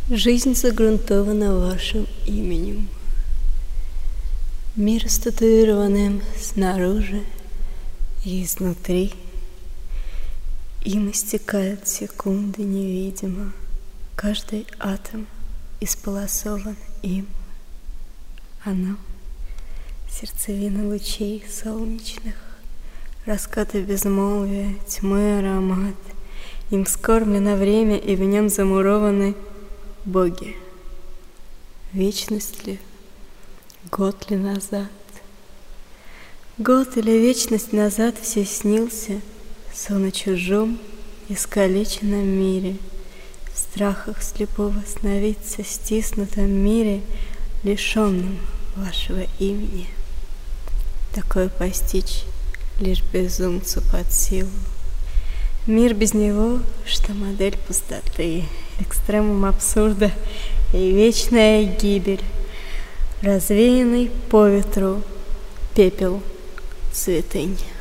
Жизнь загрунтована вашим именем. Мир статуированным снаружи и изнутри. Им истекают секунды невидимо. Каждый атом исполосован им. Оно — сердцевина лучей солнечных, раскаты безмолвия, тьмы аромат. Им скормлено время, и в нем замурованы боги. Вечность ли? Год ли назад? Год или вечность назад все снился сон о чужом, искалеченном мире, в страхах слепого сновидца, стиснутом мире, лишенном вашего имени. Такое постичь лишь безумцу под силу. Мир без него, что модель пустоты, экстремум абсурда и вечная гибель, развеянный по ветру пепел святынь.